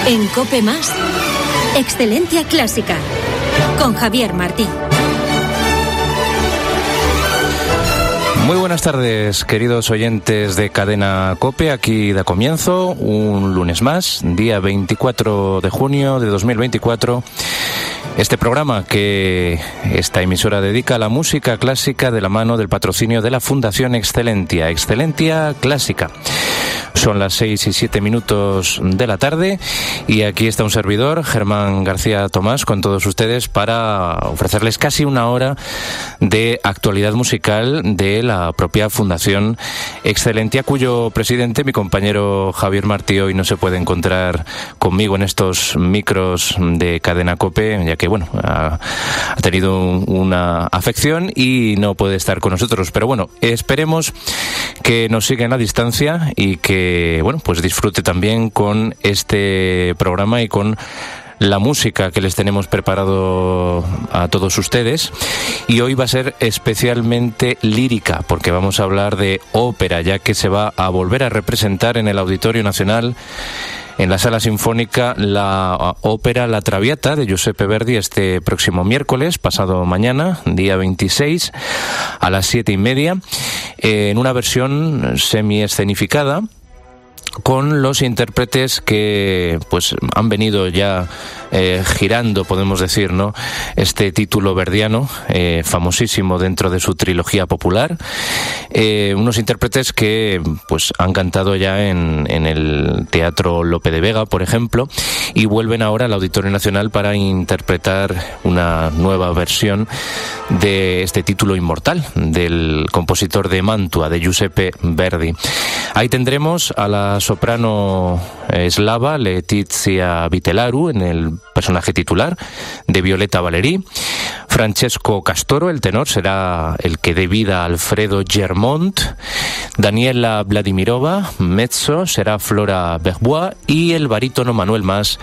En COPE+, Excelencia Clásica, con Javier Martín. Muy buenas tardes, queridos oyentes de Cadena COPE. Aquí da comienzo un lunes más, día 24 de junio de 2024. Este programa que esta emisora dedica a la música clásica de la mano del patrocinio de la Fundación Excelentia, Excelencia Clásica. Son las 6:07 de la tarde y aquí está un servidor, Germán García Tomás, con todos ustedes para ofrecerles casi una hora de actualidad musical de la propia Fundación Excelentia, cuyo presidente, mi compañero Javier Martí, hoy no se puede encontrar conmigo en estos micros de Cadena COPE, ya que ha tenido una afección y no puede estar con nosotros. Pero bueno, esperemos que nos siga en la distancia y que pues disfrute también con este programa y con la música que les tenemos preparado a todos ustedes. Y hoy va a ser especialmente lírica, porque vamos a hablar de ópera, ya que se va a volver a representar en el Auditorio Nacional, en la Sala Sinfónica, la ópera La Traviata de Giuseppe Verdi este próximo miércoles, pasado mañana, día 26, a las 7:30, en una versión semi-escenificada, con los intérpretes que han venido ya girando, podemos decir, ¿no?, este título verdiano, famosísimo dentro de su trilogía popular. Unos intérpretes que han cantado ya en el Teatro Lope de Vega, por ejemplo, y vuelven ahora al Auditorio Nacional para interpretar una nueva versión de este título inmortal del compositor de Mantua, de Giuseppe Verdi. Ahí tendremos a la soprano eslava Letizia Vitelaru en el personaje titular de Violeta Valéry. Francesco Castoro, el tenor, será el que dé vida a Alfredo Germont. Daniela Vladimirova, mezzo, será Flora Berbois, y el barítono Manuel Mas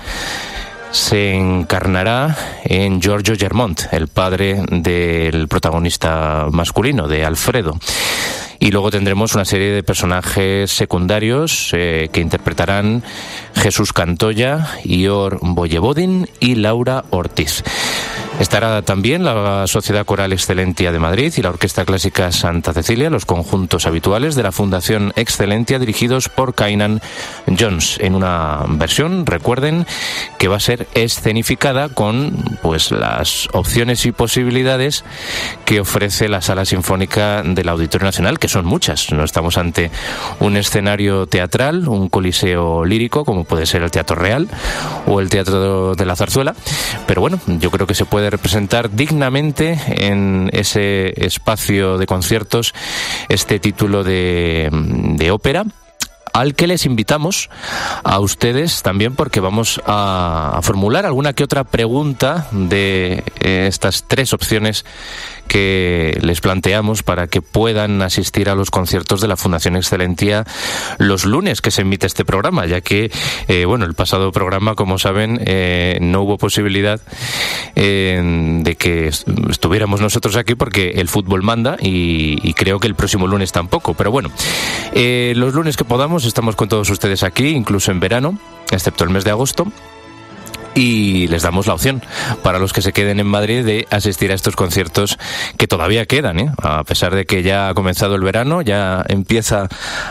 se encarnará en Giorgio Germont, el padre del protagonista masculino, de Alfredo. Y luego tendremos una serie de personajes secundarios que interpretarán Jesús Cantoya, Ior Voyevodin y Laura Ortiz. Estará también la Sociedad Coral Excelentia de Madrid y la Orquesta Clásica Santa Cecilia, los conjuntos habituales de la Fundación Excelentia, dirigidos por Kainan Jones, en una versión, recuerden, que va a ser escenificada con las opciones y posibilidades que ofrece la Sala Sinfónica del Auditorio Nacional, que son muchas. No estamos ante un escenario teatral, un coliseo lírico, como puede ser el Teatro Real o el Teatro de la Zarzuela, pero yo creo que se puede representar dignamente en ese espacio de conciertos este título de ópera, al que les invitamos a ustedes también, porque vamos a formular alguna que otra pregunta de estas tres opciones que les planteamos para que puedan asistir a los conciertos de la Fundación Excelentia los lunes que se emite este programa, ya que el pasado programa, como saben, no hubo posibilidad de que estuviéramos nosotros aquí porque el fútbol manda, y creo que el próximo lunes tampoco, pero los lunes que podamos estamos con todos ustedes aquí, incluso en verano, excepto el mes de agosto. Y les damos la opción, para los que se queden en Madrid, de asistir a estos conciertos que todavía quedan, a pesar de que ya ha comenzado el verano, ya empieza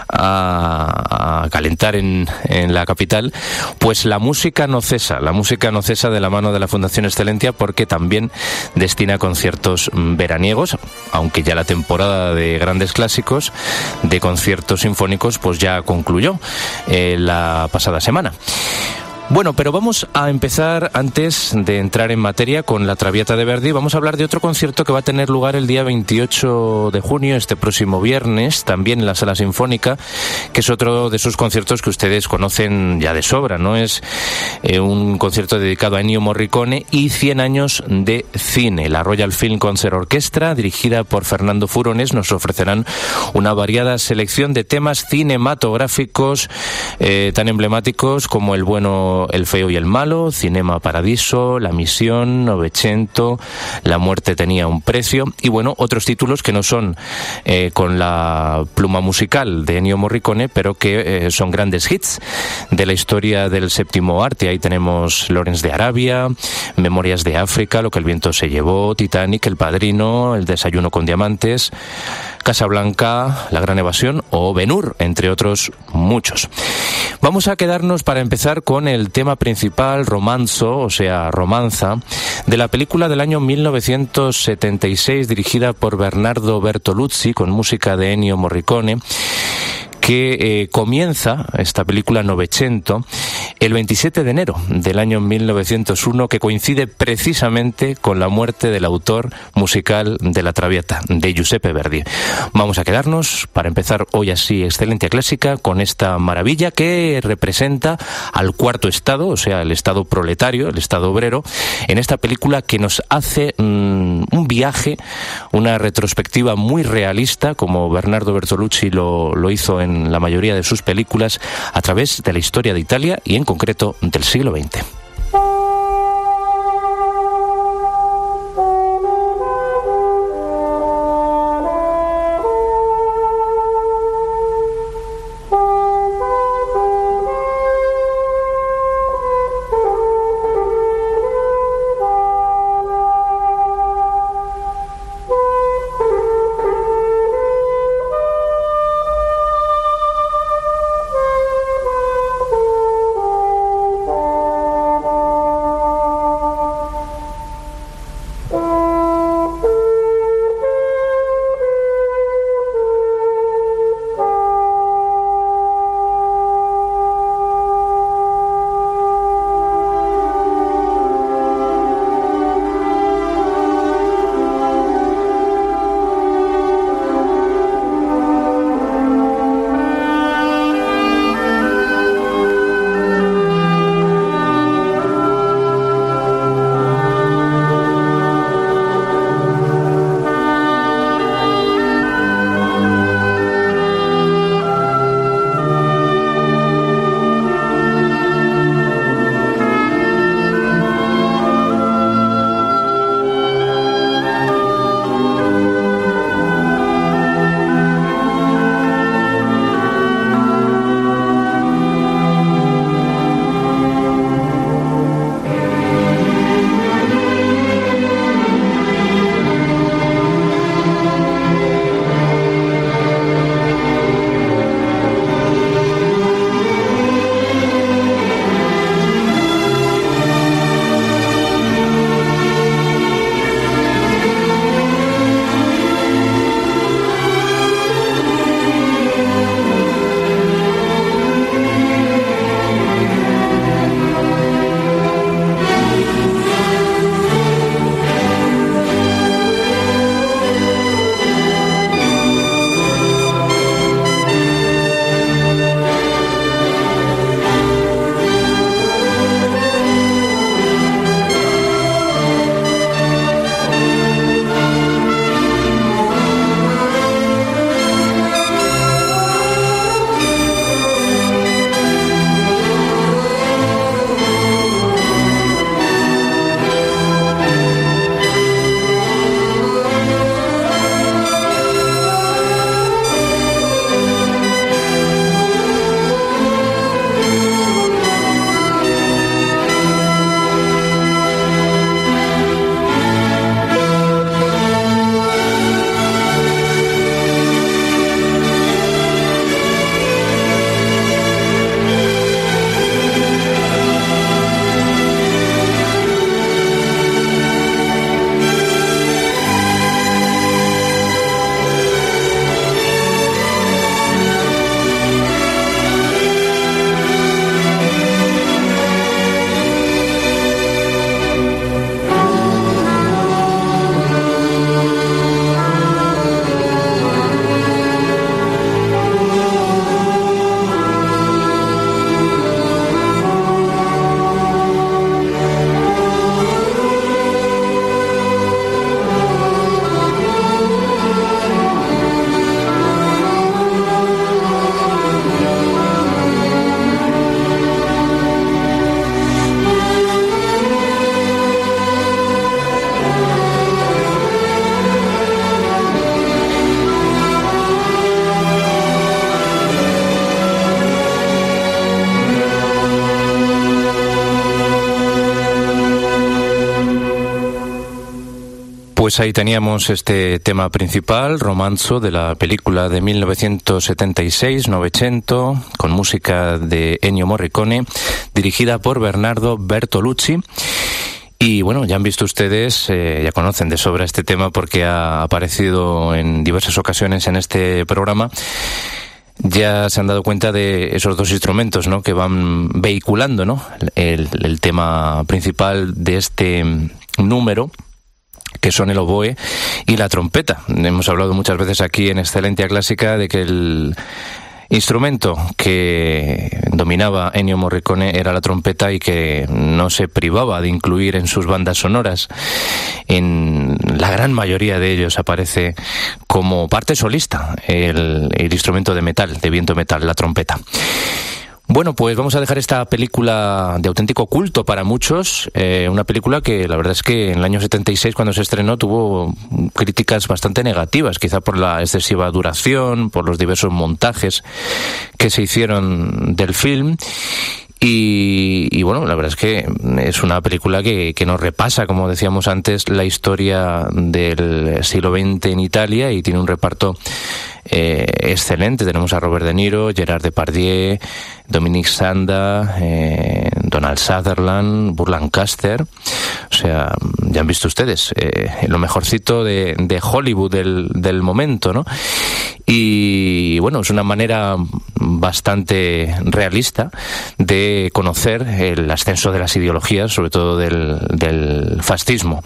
a calentar en la capital. La música no cesa de la mano de la Fundación Excelentia, porque también destina conciertos veraniegos, aunque ya la temporada de grandes clásicos, de conciertos sinfónicos, ya concluyó la pasada semana. Pero vamos a empezar, antes de entrar en materia con la Traviata de Verdi, vamos a hablar de otro concierto que va a tener lugar el día 28 de junio, este próximo viernes, también en la Sala Sinfónica, que es otro de esos conciertos que ustedes conocen ya de sobra, ¿no? Es un concierto dedicado a Ennio Morricone y 100 años de cine. La Royal Film Concert Orchestra, dirigida por Fernando Furones, nos ofrecerán una variada selección de temas cinematográficos tan emblemáticos como El bueno, como El feo y el malo, Cinema Paradiso, La misión, Novecento, La muerte tenía un precio, y bueno, otros títulos que no son con la pluma musical de Ennio Morricone, pero que son grandes hits de la historia del séptimo arte. Ahí tenemos Lawrence de Arabia, Memorias de África, Lo que el viento se llevó, Titanic, El padrino, El desayuno con diamantes, Casablanca, La gran evasión o Ben-Hur, entre otros muchos. Vamos a quedarnos para empezar con el tema principal, romanzo, o sea, romanza, de la película del año 1976 dirigida por Bernardo Bertolucci con música de Ennio Morricone, que comienza esta película Novecento el 27 de enero del año 1901, que coincide precisamente con la muerte del autor musical de La Traviata, de Giuseppe Verdi. Vamos a quedarnos, para empezar hoy así, Excelencia Clásica, con esta maravilla que representa al cuarto estado, o sea, el estado proletario, el estado obrero, en esta película que nos hace un viaje, una retrospectiva muy realista, como Bernardo Bertolucci lo hizo en la mayoría de sus películas, a través de la historia de Italia y en concreto del siglo XX. Pues ahí teníamos este tema principal, Romanzo, de la película de 1976, Novecento, con música de Ennio Morricone, dirigida por Bernardo Bertolucci. Y bueno, ya han visto ustedes, ya conocen de sobra este tema porque ha aparecido en diversas ocasiones en este programa. Ya se han dado cuenta de esos dos instrumentos, ¿no?, que van vehiculando, ¿no?, el tema principal de este número, que son el oboe y la trompeta. Hemos hablado muchas veces aquí en Excelencia Clásica de que el instrumento que dominaba Ennio Morricone era la trompeta y que no se privaba de incluir en sus bandas sonoras. En la gran mayoría de ellos aparece como parte solista el instrumento de metal, de viento metal, la trompeta. Bueno, pues vamos a dejar esta película de auténtico culto para muchos, una película que la verdad es que en el año 76, cuando se estrenó, tuvo críticas bastante negativas, quizá por la excesiva duración, por los diversos montajes que se hicieron del film. Y bueno, la verdad es que es una película que nos repasa, como decíamos antes, la historia del siglo XX en Italia, y tiene un reparto excelente. Tenemos a Robert De Niro, Gerard Depardieu, Dominic Sanda, Donald Sutherland, Burt Lancaster. O sea, ya han visto ustedes lo mejorcito de Hollywood del momento, ¿no? Y bueno, es una manera bastante realista de conocer el ascenso de las ideologías, sobre todo del fascismo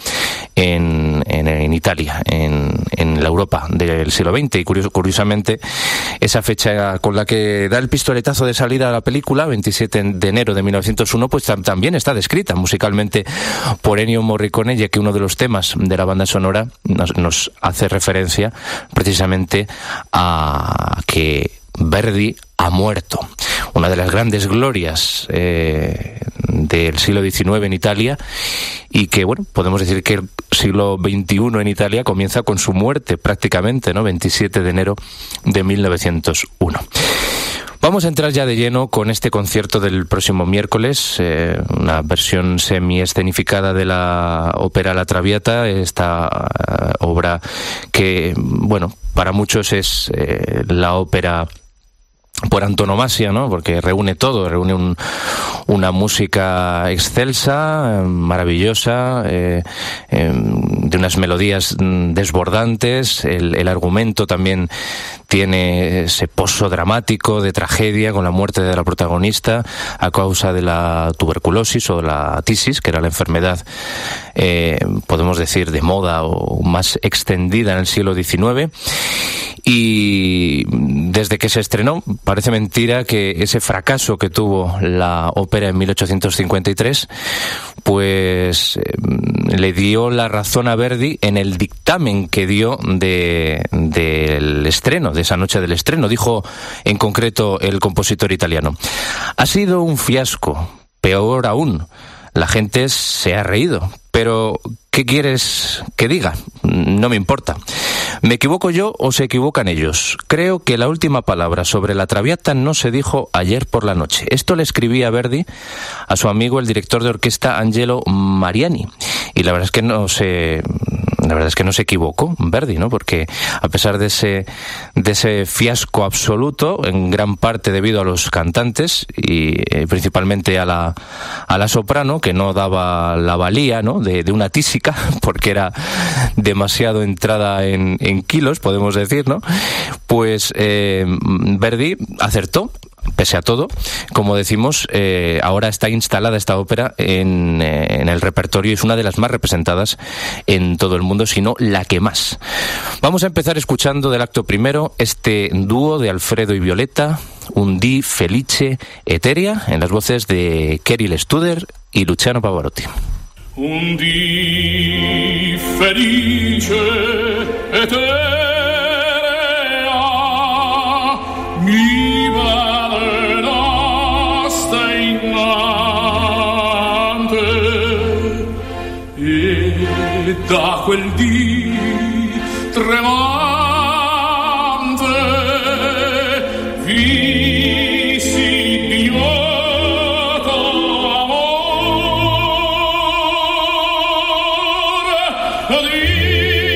en Italia, en la Europa del siglo XX. Y curiosamente, esa fecha con la que da el pistoletazo de salida a la película, 27 de enero de 1901, pues también está descrita musicalmente por Ennio Morricone, ya que uno de los temas de la banda sonora nos hace referencia precisamente a que Verdi ha muerto. Una de las grandes glorias del siglo XIX en Italia, y que, bueno, podemos decir que el siglo XXI en Italia comienza con su muerte prácticamente, ¿no? 27 de enero de 1901. Vamos a entrar ya de lleno con este concierto del próximo miércoles, una versión semi-escenificada de la ópera La Traviata, esta obra que, bueno, para muchos es la ópera por antonomasia, ¿no?, porque reúne todo, reúne una música excelsa, maravillosa, de unas melodías desbordantes. El argumento también tiene ese pozo dramático de tragedia, con la muerte de la protagonista a causa de la tuberculosis o la tisis, que era la enfermedad, podemos decir, de moda o más extendida en el siglo XIX. Y desde que se estrenó, parece mentira que ese fracaso que tuvo la ópera en 1853, pues le dio la razón a Verdi en el dictamen que dio del estreno, de esa noche del estreno. Dijo en concreto el compositor italiano: ha sido un fiasco, peor aún, la gente se ha reído, pero ¿qué quieres que diga? No me importa. ¿Me equivoco yo o se equivocan ellos? Creo que la última palabra sobre la Traviata no se dijo ayer por la noche. Esto le escribía Verdi a su amigo, el director de orquesta Angelo Mariani. Y la verdad es que no se equivocó Verdi, ¿no? Porque a pesar de ese fiasco absoluto, en gran parte debido a los cantantes y principalmente a la soprano, que no daba la valía, ¿no?, de una tísica, porque era demasiado entrada en kilos, podemos decir, ¿no? Pues Verdi acertó. Pese a todo, como decimos, ahora está instalada esta ópera en el repertorio y es una de las más representadas en todo el mundo, si no la que más. Vamos a empezar escuchando del acto primero este dúo de Alfredo y Violeta, Un dì felice eterea, en las voces de Cheryl Studer y Luciano Pavarotti. Un dì felice eterea, mi balerà sta innante, e da quel dì tremante visi bioto amore di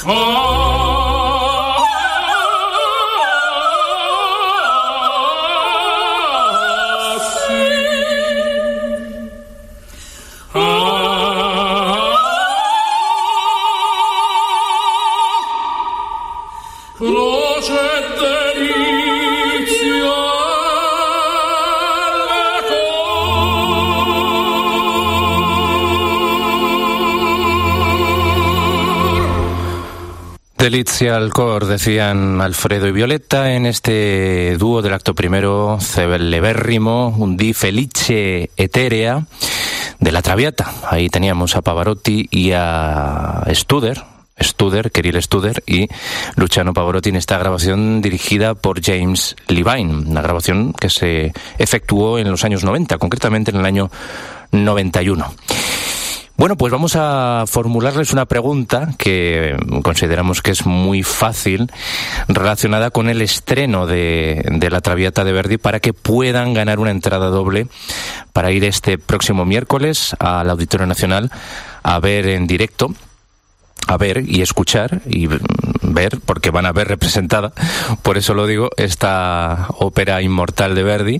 Delizia al cor, decían Alfredo y Violetta en este dúo del acto primero celebérrimo, un di felice eterea de La Traviata. Ahí teníamos a Pavarotti y a Kirill Studer y Luciano Pavarotti en esta grabación dirigida por James Levine, una grabación que se efectuó en los años 90, concretamente en el año 91. Bueno, pues vamos a formularles una pregunta que consideramos que es muy fácil, relacionada con el estreno de La Traviata de Verdi, para que puedan ganar una entrada doble para ir este próximo miércoles al Auditorio Nacional a ver en directo, a ver y escuchar y ver, porque van a ver representada, por eso lo digo, esta ópera inmortal de Verdi.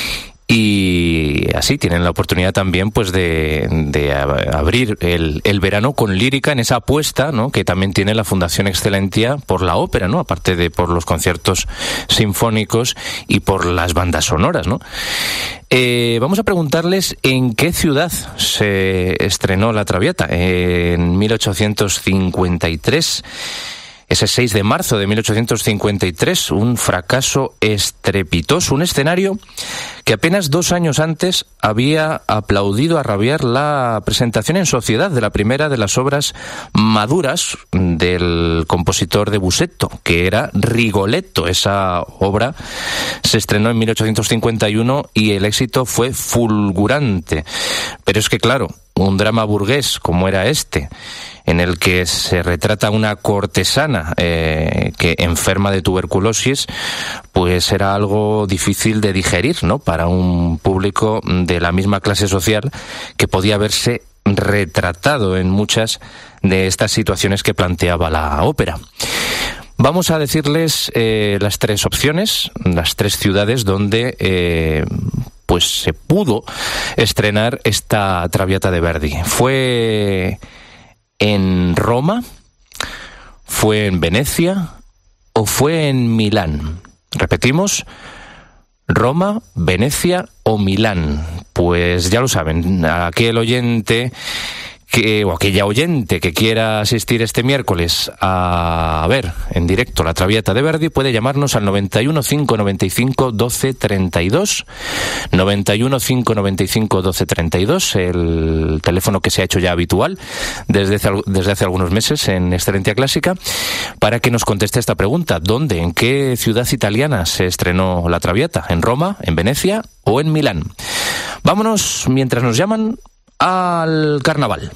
Y así tienen la oportunidad también pues de abrir el verano con lírica en esa apuesta, ¿no?, que también tiene la Fundación Excelentia por la ópera, ¿no?, aparte de por los conciertos sinfónicos y por las bandas sonoras, ¿no? Vamos a preguntarles en qué ciudad se estrenó La Traviata. En 1853. Ese 6 de marzo de 1853, un fracaso estrepitoso, un escenario que apenas 2 años antes había aplaudido a rabiar la presentación en sociedad de la primera de las obras maduras del compositor de Busseto, que era Rigoletto. Esa obra se estrenó en 1851 y el éxito fue fulgurante. Pero es que, claro, un drama burgués como era este, en el que se retrata una cortesana que enferma de tuberculosis, pues era algo difícil de digerir, ¿no?, para un público de la misma clase social, que podía verse retratado en muchas de estas situaciones que planteaba la ópera. Vamos a decirles las 3 opciones, las 3 ciudades donde pues se pudo estrenar esta Traviata de Verdi. Fue en Roma, fue en Venecia o fue en Milán. Repetimos, Roma, Venecia o Milán. Pues ya lo saben, aquel oyente o aquella oyente que quiera asistir este miércoles a ver en directo La Traviata de Verdi puede llamarnos al 91 595 12 32, 91 595 12 32, el teléfono que se ha hecho ya habitual desde hace algunos meses en Excelentia Clásica, para que nos conteste esta pregunta: ¿dónde, en qué ciudad italiana se estrenó La Traviata? ¿En Roma, en Venecia o en Milán? Vámonos, mientras nos llaman, al carnaval.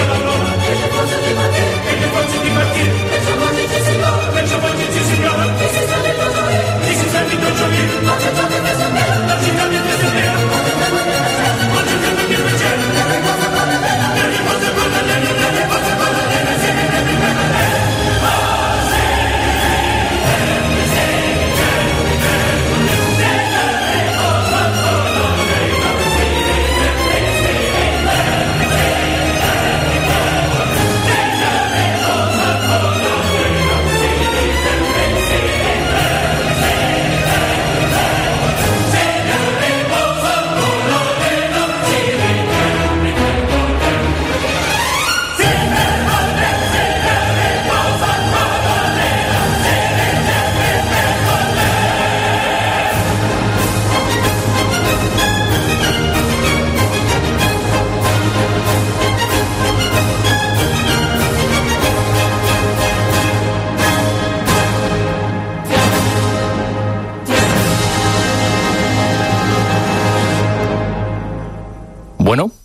Signor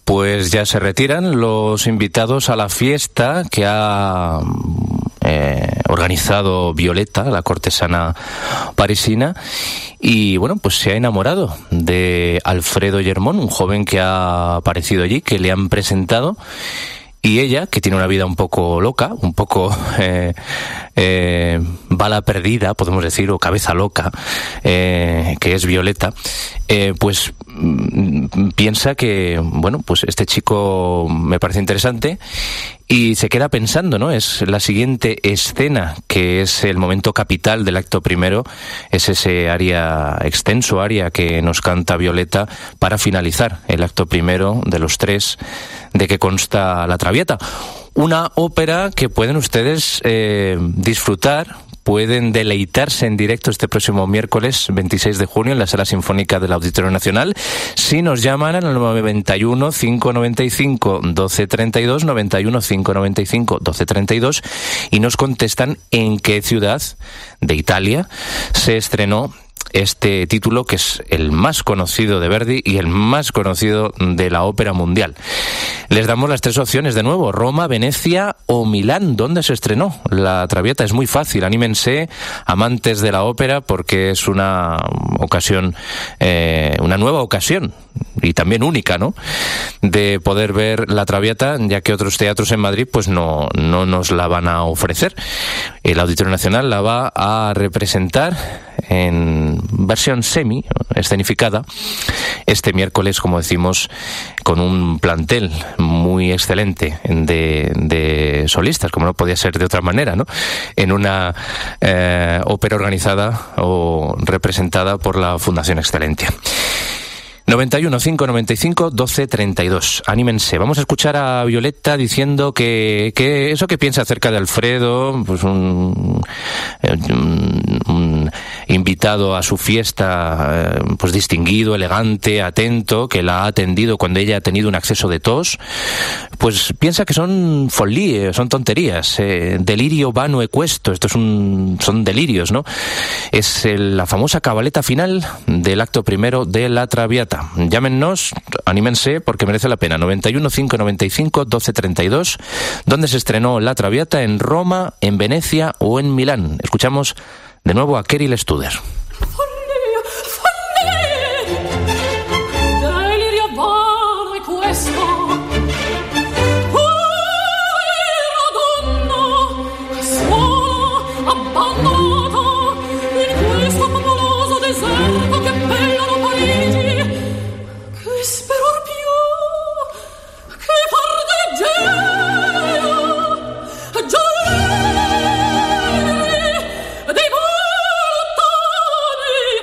pues ya se retiran los invitados a la fiesta que ha organizado Violeta, la cortesana parisina, y bueno, pues se ha enamorado de Alfredo Germón, un joven que ha aparecido allí, que le han presentado. Y ella, que tiene una vida un poco loca, un poco bala perdida, podemos decir, o cabeza loca, que es Violeta, pues piensa que, bueno, pues este chico me parece interesante y se queda pensando, ¿no? Es la siguiente escena, que es el momento capital del acto primero, es ese aria, extenso aria que nos canta Violeta para finalizar el acto primero de los 3 de que consta La Traviata. Una ópera que pueden ustedes disfrutar, pueden deleitarse en directo este próximo miércoles 26 de junio en la Sala Sinfónica del Auditorio Nacional. Si nos llaman al 91 595 1232, 91 595 1232 y nos contestan en qué ciudad de Italia se estrenó este título, que es el más conocido de Verdi y el más conocido de la ópera mundial. Les damos las 3 opciones de nuevo: Roma, Venecia o Milán. ¿Dónde se estrenó La Traviata? Es muy fácil, anímense, amantes de la ópera, porque es una ocasión, una nueva ocasión y también única, ¿no?, de poder ver La Traviata, ya que otros teatros en Madrid pues no nos la van a ofrecer. El Auditorio Nacional la va a representar en versión semi escenificada este miércoles, como decimos, con un plantel muy excelente de solistas, como no podía ser de otra manera, ¿no?, en una ópera organizada o representada por la Fundación Excelentia. 91 595 1232. Anímense. Vamos a escuchar a Violeta diciendo que eso que piensa acerca de Alfredo, pues un invitado a su fiesta, pues distinguido, elegante, atento, que la ha atendido cuando ella ha tenido un acceso de tos, pues piensa que son follie, son tonterías, delirio vano e questo. Estos son delirios, ¿no? Es la famosa cabaleta final del acto primero de La Traviata. Llámennos, anímense, porque merece la pena. 91 595 1232. ¿Dónde se estrenó La Traviata? ¿En Roma, en Venecia o en Milán? Escuchamos de nuevo a Keril Studer. Dei voltoni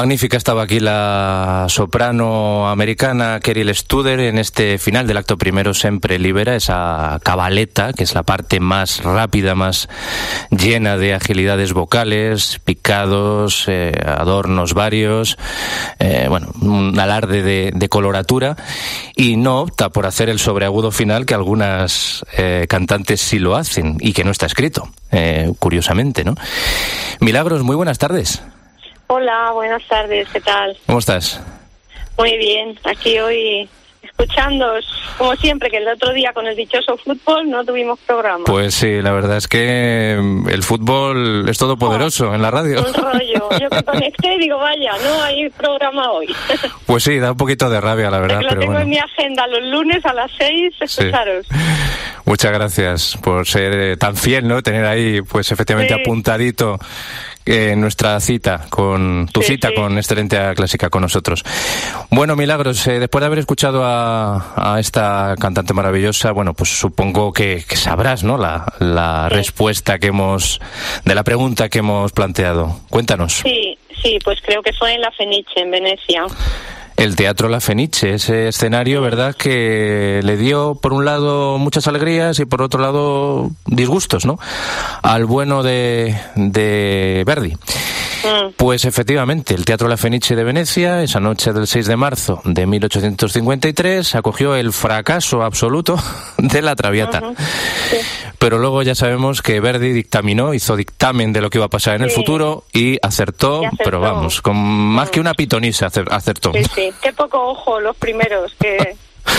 Magnífica estaba aquí la soprano americana Cheryl Studer en este final del acto primero, Sempre Libera, esa cabaleta, que es la parte más rápida, más llena de agilidades vocales, picados, adornos varios, un alarde de coloratura, y no opta por hacer el sobreagudo final que algunas cantantes sí lo hacen y que no está escrito, curiosamente, ¿no? Milagros, muy buenas tardes. Hola, buenas tardes, ¿qué tal? ¿Cómo estás? Muy bien, aquí hoy escuchándoos, como siempre, que el otro día con el dichoso fútbol no tuvimos programa. Pues sí, la verdad es que el fútbol es todopoderoso en la radio. Un rollo, yo que conecté y digo, vaya, no hay programa hoy. Pues sí, da un poquito de rabia, la verdad. Lo pero tengo bueno. en mi agenda los lunes a las 6, escucharos. Sí. Muchas gracias por ser tan fiel, ¿no? Tener ahí, pues efectivamente, apuntadito nuestra cita con cita con Excelencia Clásica con nosotros. Bueno, Milagros, después de haber escuchado a esta cantante maravillosa, bueno, pues supongo que sabrás, ¿no? La respuesta de la pregunta que hemos planteado. Cuéntanos. Sí, pues creo que fue en la Fenice, en Venecia. El Teatro La Fenice, ese escenario, ¿verdad?, que le dio, por un lado, muchas alegrías y, por otro lado, disgustos, ¿no?, al bueno de Verdi. Pues efectivamente, el Teatro La Fenice de Venecia, esa noche del 6 de marzo de 1853, acogió el fracaso absoluto de La Traviata. Sí. Pero luego ya sabemos que Verdi hizo dictamen de lo que iba a pasar en el futuro y acertó, pero vamos, con más que una pitonisa acertó. Sí, qué poco ojo los primeros que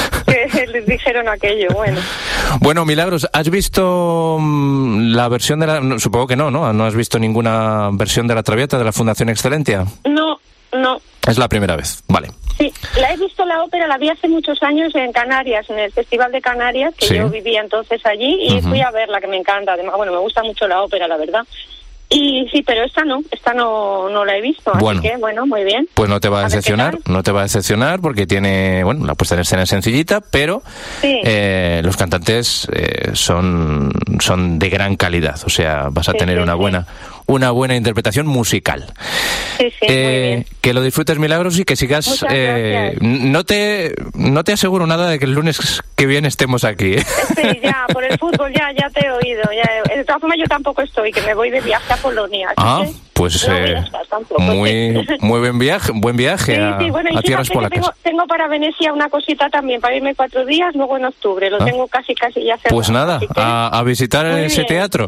les dijeron aquello, Bueno, Milagros, ¿has visto la versión supongo que no has visto ninguna versión de La Traviata de la Fundación Excelentia? No. Es la primera vez, vale. Sí, la he visto la ópera, la vi hace muchos años en Canarias, en el Festival de Canarias, que yo vivía entonces allí, y fui a verla, que me encanta, además, me gusta mucho la ópera, la verdad. Y sí, pero esta no la he visto, así que, muy bien. Pues no te va a decepcionar, porque tiene, la puesta en escena es sencillita, pero los cantantes son de gran calidad, o sea, vas a tener una buena interpretación musical. Sí, muy bien. Que lo disfrutes, Milagros, y que sigas. No te aseguro nada de que el lunes que viene estemos aquí. Sí, ya, por el fútbol ya te he oído. De todas formas, yo tampoco estoy, que me voy de viaje a Polonia. Pues no voy a estar tampoco. muy buen viaje a tierras polacas. Tengo para Venecia una cosita también, para irme 4 días, luego en octubre. Lo tengo casi ya cerrado. Pues nada, a visitar ese teatro.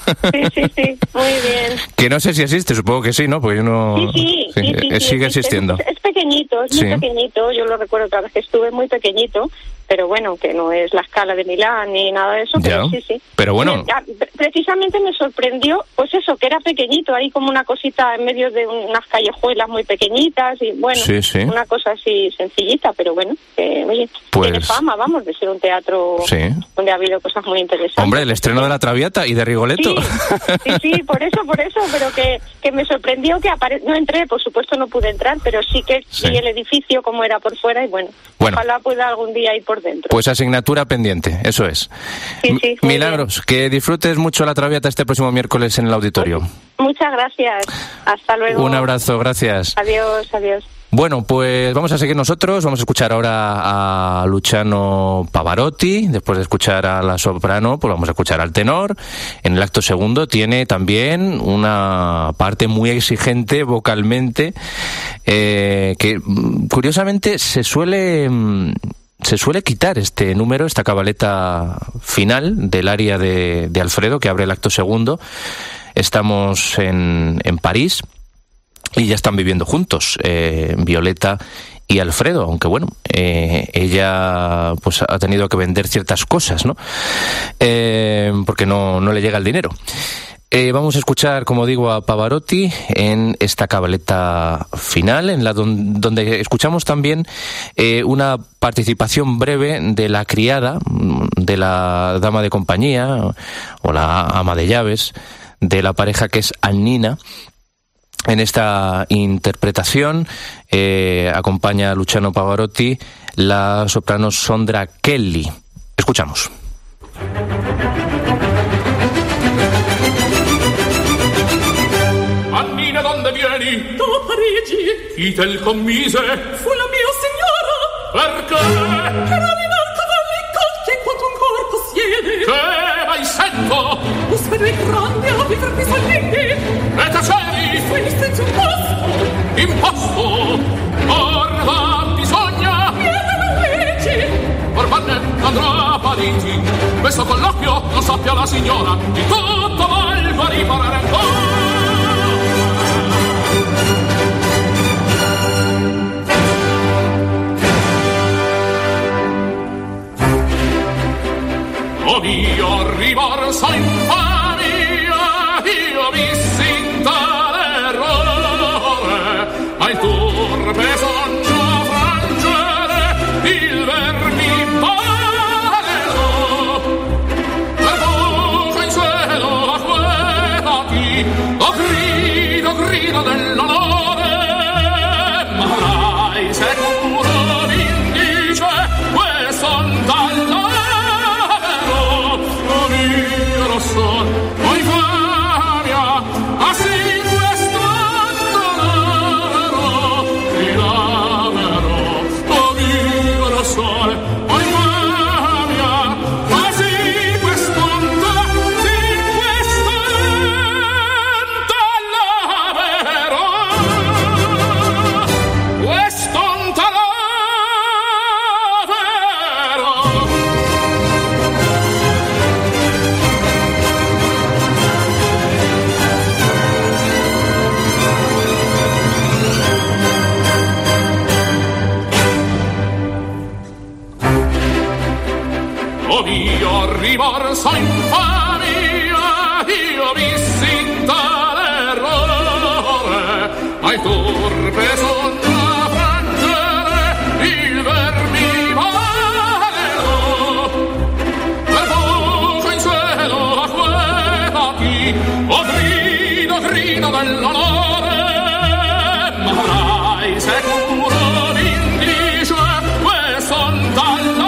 Sí, muy bien. Que no sé si existe, supongo que sí, ¿no? Porque yo no... Sí, sigue existiendo. Es pequeñito, muy pequeñito. Yo lo recuerdo cada vez que estuve, muy pequeñito. Pero que no es la Scala de Milán ni nada de eso, pero sí. Pero bueno... Precisamente me sorprendió, pues eso, que era pequeñito, ahí como una cosita en medio de unas callejuelas muy pequeñitas y una cosa así sencillita, pero que tiene fama, de ser un teatro donde ha habido cosas muy interesantes. Hombre, el estreno de La Traviata y de Rigoletto. Sí, por eso, pero que me sorprendió que no entré, por supuesto no pude entrar, pero sí que vi el edificio como era por fuera y ojalá pueda algún día ir por dentro. Pues asignatura pendiente, eso es. Sí, Milagros, que disfrutes mucho La Traviata este próximo miércoles en el auditorio. Muchas gracias. Hasta luego. Un abrazo, gracias. Adiós. Bueno, pues vamos a seguir nosotros. Vamos a escuchar ahora a Luciano Pavarotti. Después de escuchar a la soprano, pues vamos a escuchar al tenor. En el acto segundo tiene también una parte muy exigente vocalmente, que curiosamente se suele quitar este número, esta cabaleta final del aria de Alfredo, que abre el acto segundo. Estamos en París y ya están viviendo juntos, Violeta y Alfredo, aunque ella pues ha tenido que vender ciertas cosas, ¿no? Porque no le llega el dinero. Vamos a escuchar, como digo, a Pavarotti en esta cabaleta final, en la donde escuchamos también una participación breve de la criada, de la dama de compañía o la ama de llaves de la pareja, que es Annina. En esta interpretación acompaña a Luciano Pavarotti la soprano Sondra Kelly. Escuchamos. Annina, ¿dónde vieni? Da Parigi. chi tel commise? Fu la mia signora. Perché? Per allinar cavalli colti quanto un corpo siede. Che mai sento? Uspero il grande a vivermi sollini. E taceri? Fui senza un posto. Imposto? Orva bisogna? Viene la legge. Orbane andrà a Parigi. Questo colloquio non sappia la signora. Di tutto valgo riparare ancora. O mio rimorso infamia, io vissi in tale errore, ma il turpe sogno frangere, il vermi valero. Per voce in cielo acquetati, grido dell'onore, ma avrai sicuro l'indice, questo dalla poi famia, assim questo lavoro, oh mio rossore, poi famia, assim questo rimorso infamia, io vissi in tale errore, ma il turpe sogno frangere, il vermi valero. Per voce in cielo acquetati, grido dell'onore, ma avrai sicuro l'indice, questo dalla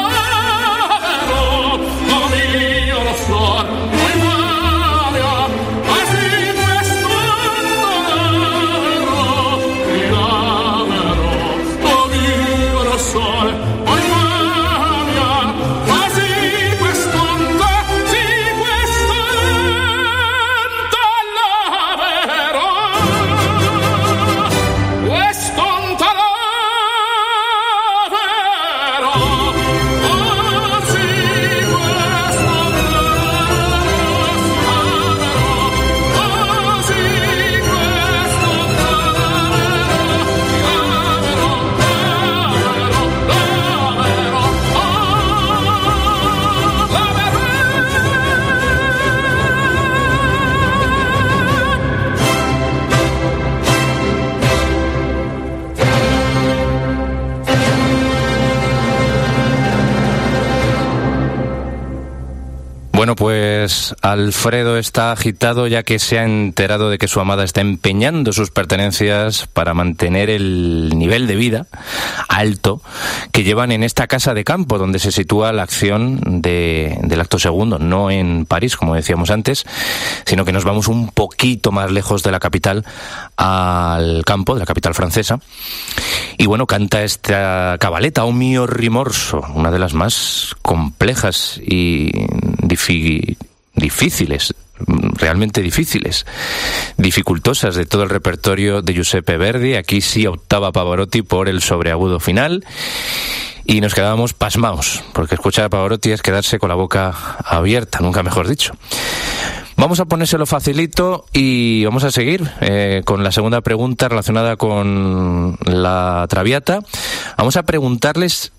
Bueno, pues Alfredo está agitado ya que se ha enterado de que su amada está empeñando sus pertenencias para mantener el nivel de vida alto que llevan en esta casa de campo donde se sitúa la acción del acto segundo, no en París, como decíamos antes, sino que nos vamos un poquito más lejos de la capital, al campo, de la capital francesa. Y bueno, canta esta cabaleta, O mio rimorso, una de las más complejas y difíciles, realmente difíciles, dificultosas de todo el repertorio de Giuseppe Verdi. Aquí sí optaba Pavarotti por el sobreagudo final y nos quedábamos pasmaos, porque escuchar a Pavarotti es quedarse con la boca abierta, nunca mejor dicho. Vamos a ponérselo facilito y vamos a seguir con la segunda pregunta relacionada con la Traviata. Vamos a preguntarles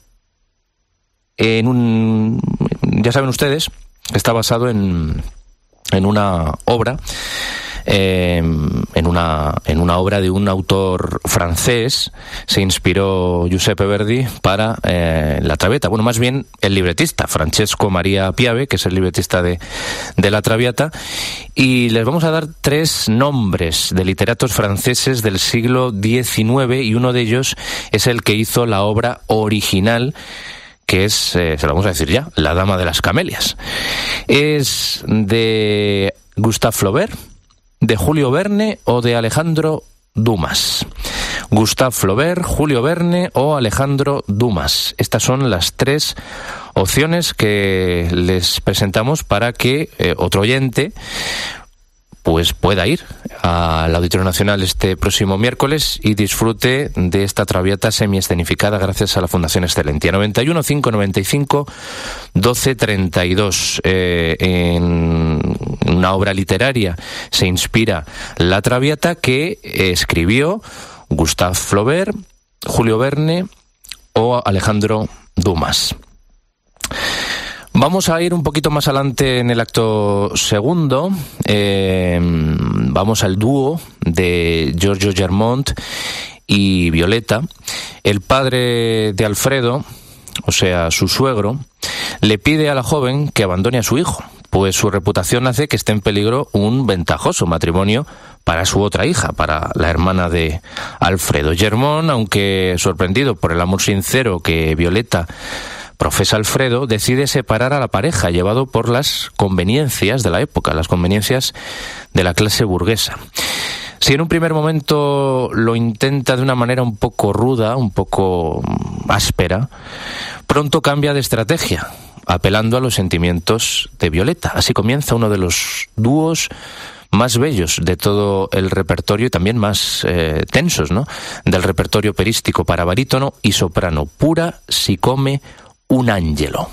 ya saben ustedes que está basado en una obra, en una obra de un autor francés. Se inspiró Giuseppe Verdi para la Traviata. Bueno, más bien el libretista, Francesco Maria Piave, que es el libretista de la Traviata. Y les vamos a dar 3 nombres de literatos franceses del siglo XIX, y uno de ellos es el que hizo la obra original, que es, se lo vamos a decir ya, La Dama de las Camelias. Es de Gustave Flaubert, de Julio Verne o de Alejandro Dumas. Gustave Flaubert, Julio Verne o Alejandro Dumas. Estas son las tres opciones que les presentamos para que otro oyente pues pueda ir al Auditorio Nacional este próximo miércoles y disfrute de esta Traviata semiescenificada gracias a la Fundación Excelentia. 91 595 1232. En una obra literaria se inspira la Traviata que escribió Gustave Flaubert, Julio Verne o Alejandro Dumas. Vamos a ir un poquito más adelante en el acto segundo. Vamos al dúo de Giorgio Germont y Violeta. El padre de Alfredo, o sea, su suegro, le pide a la joven que abandone a su hijo, pues su reputación hace que esté en peligro un ventajoso matrimonio para su otra hija, para la hermana de Alfredo. Germont, aunque sorprendido por el amor sincero que Violeta profesa Alfredo, decide separar a la pareja, llevado por las conveniencias de la época, las conveniencias de la clase burguesa. Si en un primer momento lo intenta de una manera un poco ruda, un poco áspera, pronto cambia de estrategia, apelando a los sentimientos de Violeta. Así comienza uno de los dúos más bellos de todo el repertorio y también más tensos, ¿no?, del repertorio operístico para barítono y soprano. Pura si come un angelo.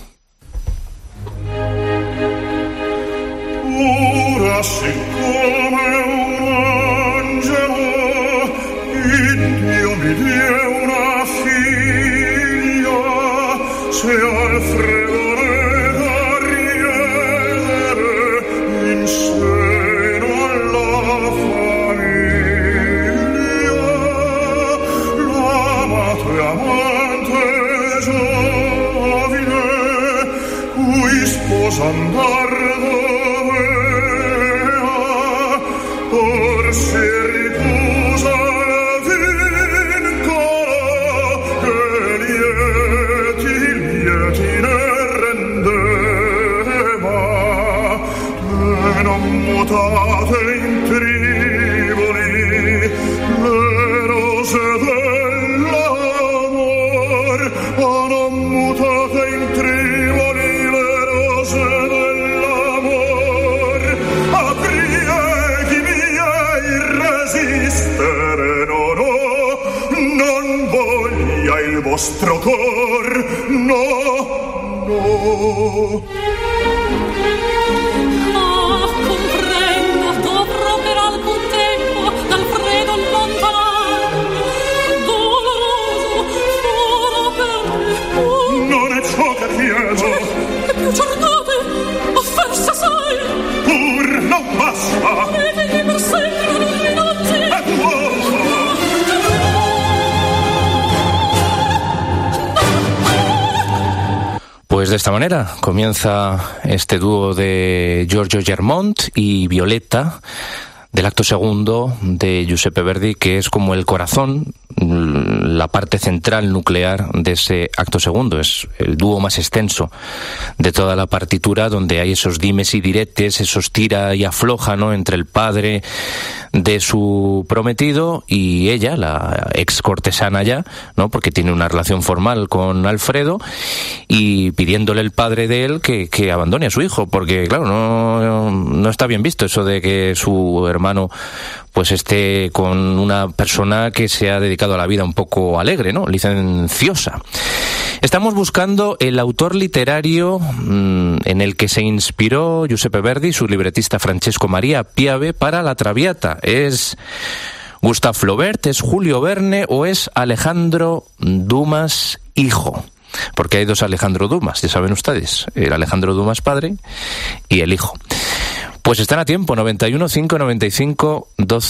Pura si come un angelo, Dio mi dio una figlia, se Alfredo ne da riedere in seno alla famiglia, l'amato e amante cui sposa andar dovea, or si riposa il vincolo che lieti ne rendeva, e non mutate in triboli le rose dell'amor, o non mutate in triboli dell'amor, apri miei resistere, non voglia il vostro cor, no. Comprendo, dovrò per alcun tempo d'Alfredo allontanar, doloroso sarà per me. Non è ciò che chiedo, e più cercate, offerse sai, pur non basta, e degli per sempre non rinunzi, è tuo. Pues de esta manera comienza este dúo de Giorgio Germont y Violeta del acto segundo de Giuseppe Verdi, que es como el corazón, la parte central nuclear de ese acto segundo. Es el dúo más extenso de toda la partitura, donde hay esos dimes y diretes, esos tira y afloja, ¿no?, entre el padre de su prometido y ella, la ex cortesana ya, ¿no?, porque tiene una relación formal con Alfredo, y pidiéndole el padre de él que abandone a su hijo, porque claro, no está bien visto eso de que su hermano pues esté con una persona que se ha dedicado a la vida un poco alegre, ¿no?, licenciosa. Estamos buscando el autor literario en el que se inspiró Giuseppe Verdi, su libretista Francesco Maria Piave, para la Traviata. ¿Es Gustave Flaubert, es Julio Verne o es Alejandro Dumas hijo? Porque hay dos Alejandro Dumas, ya saben ustedes, el Alejandro Dumas padre y el hijo. Pues están a tiempo, 91 595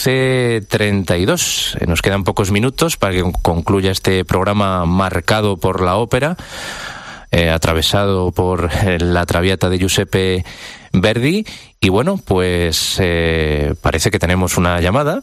1232. Nos quedan pocos minutos para que concluya este programa marcado por la ópera, atravesado por la Traviata de Giuseppe Verdi. Y bueno, pues parece que tenemos una llamada,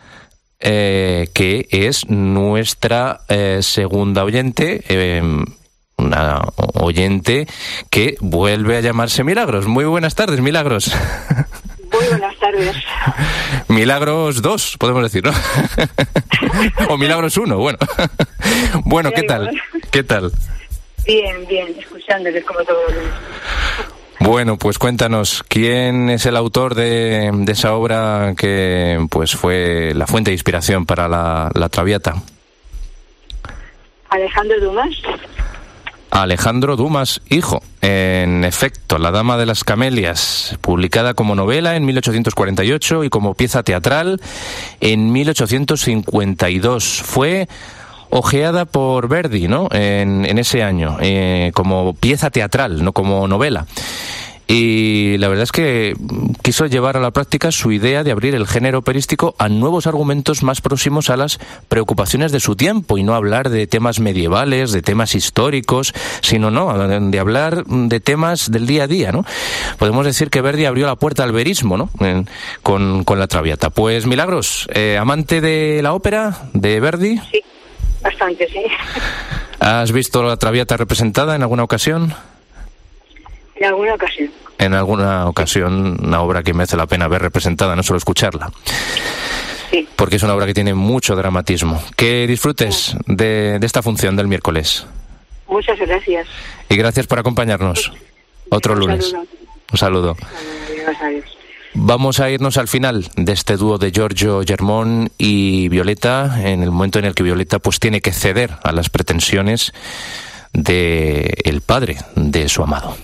que es nuestra segunda oyente, una oyente que vuelve a llamarse Milagros. Muy buenas tardes, Milagros. Muy buenas tardes. tardes. Milagros 2, podemos decir, ¿no? O Milagros 1, bueno. Bueno, ¿qué tal? ¿Qué tal? Bien, escuchándoles como todos los días. Bueno, pues cuéntanos, ¿quién es el autor de esa obra que pues fue la fuente de inspiración para la Traviata? Alejandro Dumas. Alejandro Dumas, hijo. En efecto, La Dama de las Camelias, publicada como novela en 1848 y como pieza teatral en 1852. Fue ojeada por Verdi, ¿no? En ese año, como pieza teatral, no como novela. Y la verdad es que quiso llevar a la práctica su idea de abrir el género operístico a nuevos argumentos más próximos a las preocupaciones de su tiempo y no hablar de temas medievales, de temas históricos, sino de hablar de temas del día a día, ¿no? Podemos decir que Verdi abrió la puerta al verismo, ¿no? Con la Traviata. Pues Milagros, amante de la ópera de Verdi. Sí, bastante, sí. ¿Has visto la Traviata representada en alguna ocasión? En alguna ocasión. En alguna ocasión, una obra que merece la pena ver representada, no solo escucharla. Sí. Porque es una obra que tiene mucho dramatismo. Que disfrutes de esta función del miércoles. Muchas gracias. Y gracias por acompañarnos. Otro lunes. Un saludo. Adiós. Vamos a irnos al final de este dúo de Giorgio Germont y Violeta, en el momento en el que Violeta pues tiene que ceder a las pretensiones del padre de su amado.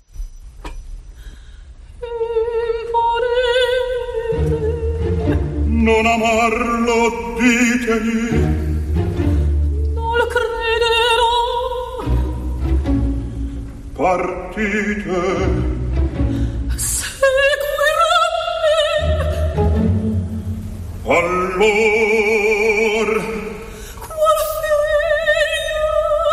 Non amarlo, ditegli. Non lo crederò. Partite. Seguiranno. Allor. Qual figlia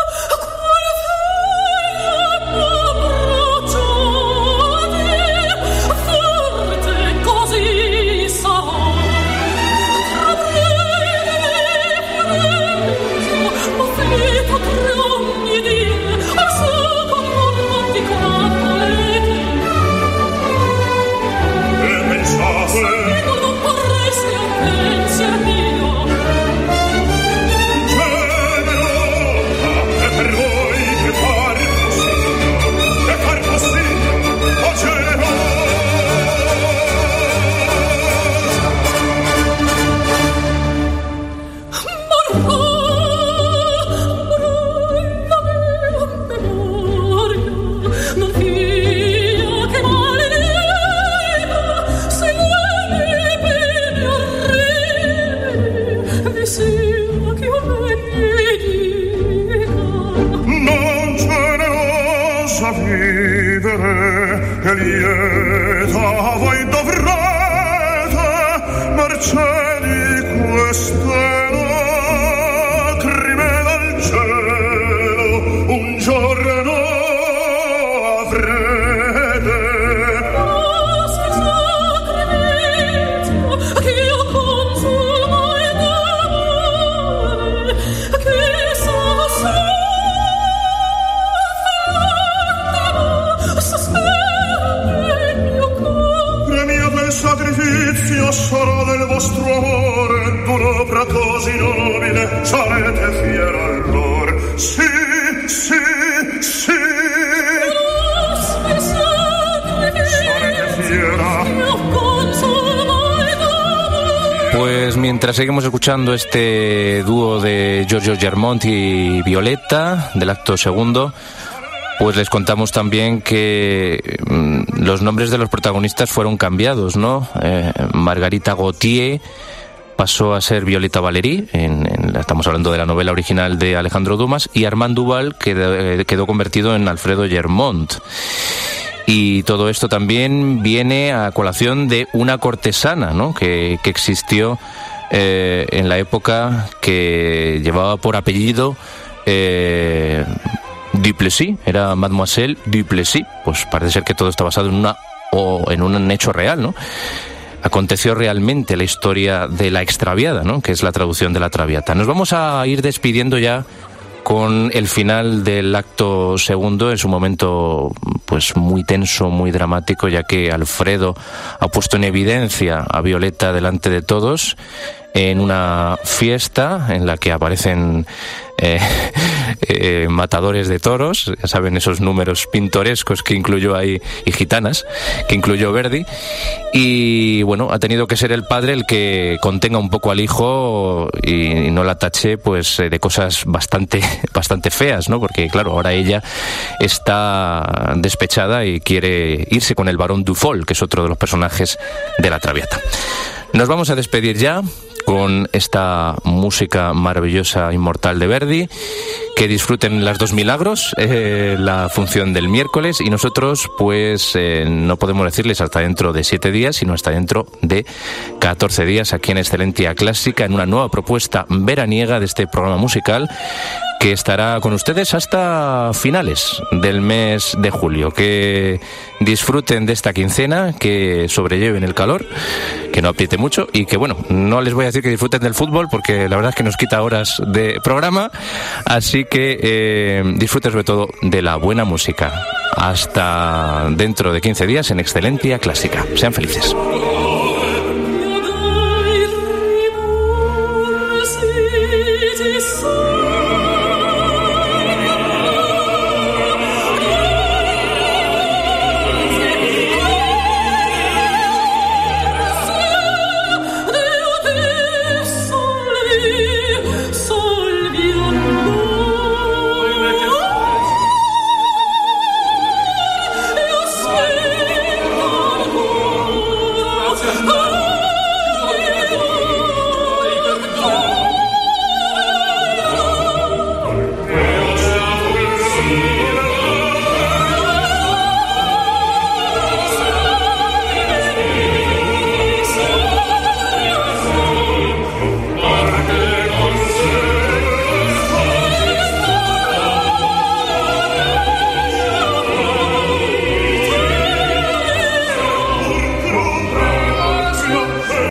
m'abbracciate, forte così sarò. Che lieta voi dovrete mercé di queste lacrime dal cielo un giorno avrete. Oh, se sacrificio che io consumo in amore, che sono sacrificio sarà del vostro amore d'un'opera così nobile sarete fiera allor sì sarete fiera. Pues mientras seguimos escuchando este dúo de Giorgio Germont y Violeta del acto segundo, pues les contamos también que los nombres de los protagonistas fueron cambiados, ¿no? Margarita Gautier pasó a ser Violeta Valéry, estamos hablando de la novela original de Alejandro Dumas, y Armand Duval quedó convertido en Alfredo Germont. Y todo esto también viene a colación de una cortesana, ¿no? que existió en la época, que llevaba por apellido Duplessis, era Mademoiselle Duplessis. Pues parece ser que todo está basado en un hecho real, ¿no? Aconteció realmente la historia de La Extraviada, ¿no? Que es la traducción de la Traviata. Nos vamos a ir despidiendo ya con el final del acto segundo. Es un momento pues muy tenso, muy dramático, ya que Alfredo ha puesto en evidencia a Violeta delante de todos en una fiesta en la que aparecen matadores de toros, ya saben, esos números pintorescos que incluyó ahí, y gitanas, que incluyó Verdi, y bueno, ha tenido que ser el padre el que contenga un poco al hijo y no la tache pues de cosas bastante feas, ¿no? Porque claro, ahora ella está despechada y quiere irse con el barón Dufol, que es otro de los personajes de La Traviata. Nos vamos a despedir ya con esta música maravillosa, inmortal de Verdi. Que disfruten las dos milagros, la función del miércoles, y nosotros pues no podemos decirles hasta dentro de 7 días, sino hasta dentro de 14 días aquí en Excelentia Clásica, en una nueva propuesta veraniega de este programa musical que estará con ustedes hasta finales del mes de julio. Que disfruten de esta quincena, que sobrelleven el calor, que no apriete mucho, y que bueno, no les voy a decir que disfruten del fútbol porque la verdad es que nos quita horas de programa, así que disfruten sobre todo de la buena música. Hasta dentro de 15 días en Excelentia Clásica. Sean felices.